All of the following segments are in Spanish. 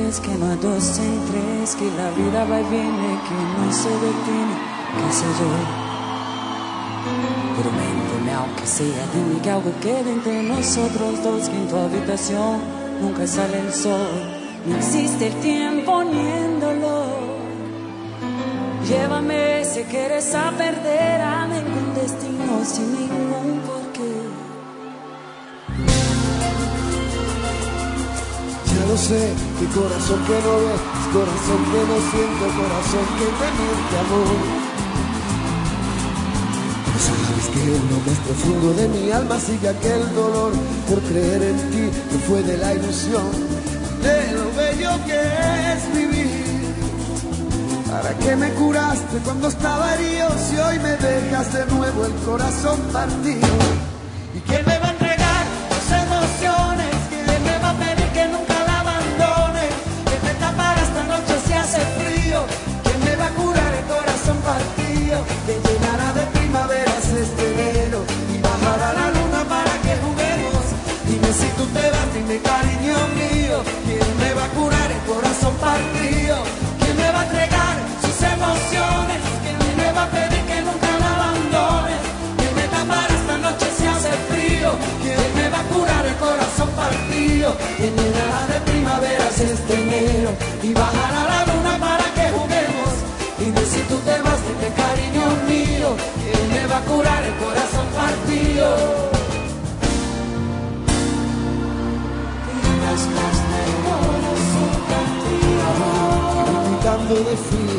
vez que no hay dos en tres, que la vida va y viene, que no se detiene, qué sé yo. Pero miénteme aunque sea, dime que algo quede entre nosotros dos, que en tu habitación nunca sale el sol, no existe el tiempo ni el dolor. Llévame si quieres a perder a ningún destino sin ningún porqué. Ya lo sé, mi corazón que no ve, corazón que no siente, corazón que te miente, amor. Pero sabes que en lo más profundo de mi alma sigue aquel dolor por creer en ti, que fue de la ilusión, de lo bello que es vivir. ¿Para qué me curaste cuando estaba herido si hoy me dejas de nuevo el corazón partido? ¿Y quién me va a entregar las emociones? ¿Quién me va a pedir que nunca la abandone? ¿Quién me tapará esta noche si hace frío? ¿Quién me va a curar el corazón partido? ¿Quién llenará de primaveras este enero y bajará la luna para que juguemos? Dime si tú te vas, dime cariño mío, ¿quién me va a curar el corazón partido? ¿Quién me va a entregar sus emociones? ¿Quién me va a pedir que nunca la abandone? ¿Quién me tapará esta noche si hace frío? ¿Quién me va a curar el corazón partido? ¿Quién llenará de primaveras este enero y bajará la luna para que juguemos? Dime si tú te vas, dime cariño mío, ¿quién me va a curar el corazón partido? Gritando de frío,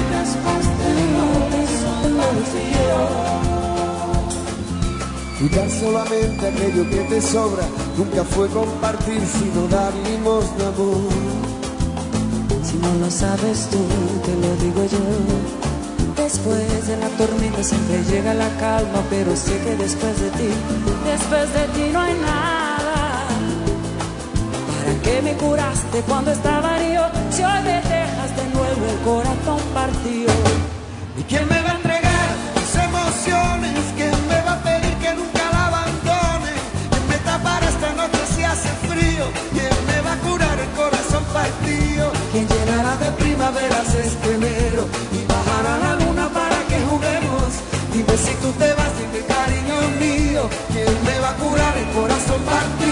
y dar solamente aquello que te sobra nunca fue compartir, sino dar limosna, amor. Si no lo sabes tú, te lo digo yo. Después de la tormenta siempre llega la calma, pero sé que después de ti no hay nada. ¿Para qué me curaste cuando estaba herido si hoy me dejas de nuevo el corazón partido? ¿Y quién me va a entregar mis emociones? ¿Quién me va a pedir que nunca la abandone? ¿Quién me tapará esta noche si hace frío? ¿Quién me va a curar el corazón partido? ¿Quién llenará de primaveras este enero y bajará la luna para que juguemos? Dime si tú te vas, dime cariño mío, ¿quién me va a curar el corazón partido?